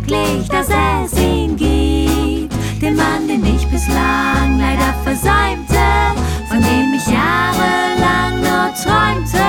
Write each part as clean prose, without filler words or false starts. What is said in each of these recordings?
glücklich, dass es ihn gibt. Den Mann, den ich bislang leider versäumte, von dem ich jahrelang nur träumte.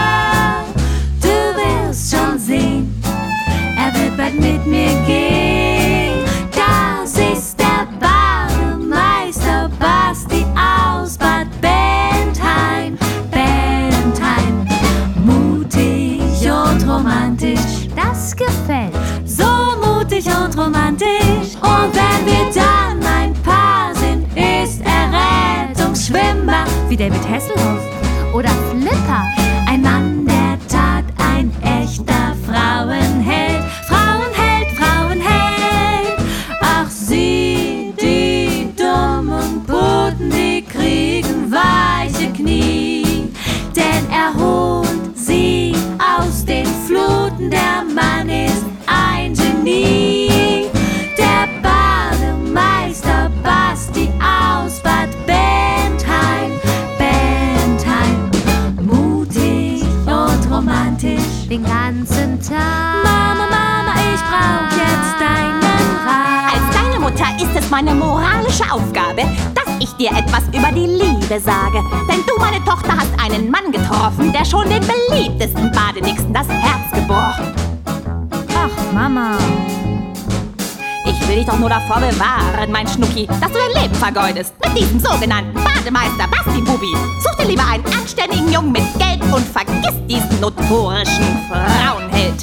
Du wirst schon sehen, er wird bald mit mir gehen. Das ist der Bademeister Basti aus Bad Bentheim. Bentheim, mutig und romantisch, das gefällt. So mutig und romantisch. Und wenn wir dann ein Paar sind, ist er Rettungsschwimmer wie David Hasselhoff oder Flipper. Ein Mann der Tat, ein echter Frauenheld. Frauenheld, Frauenheld. Ach, sie, die dummen Puten, die kriegen weiche Knie. Denn er holt sie aus den Fluten. Der Mann ist ein Genie. Der Bademeister Basti aus Bad Bentheim. Bentheim, mutig und romantisch den ganzen Tag. Mama, Mama, ich brauch jetzt deinen Rat. Als deine Mutter ist es meine moralische Aufgabe, dass ich dir etwas über die Liebe sage. Denn du, meine Tochter, hast einen Mann getroffen, der schon den beliebtesten Badenixen das Herz gebrochen. Ach, Mama. Ich will dich doch nur davor bewahren, mein Schnucki, dass du dein Leben vergeudest mit diesem sogenannten Bademeister Basti-Bubi. Such dir lieber einen anständigen Jungen mit Geld und vergiss diesen notorischen Frauenheld.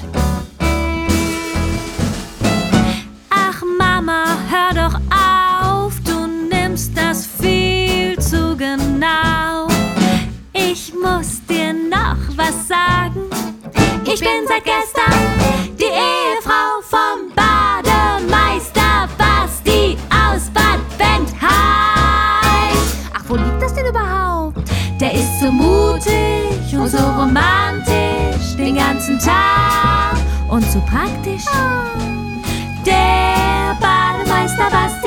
Ach, Mama, hör doch auf, du nimmst das viel zu genau. Ich muss dir noch was sagen. Ich bin seit gestern die Ehefrau vom Bademeister Basti aus Bad Bentheim. Ach, wo liegt das denn überhaupt? Der ist so mutig und so romantisch den ganzen Tag und so praktisch. Der Bademeister Basti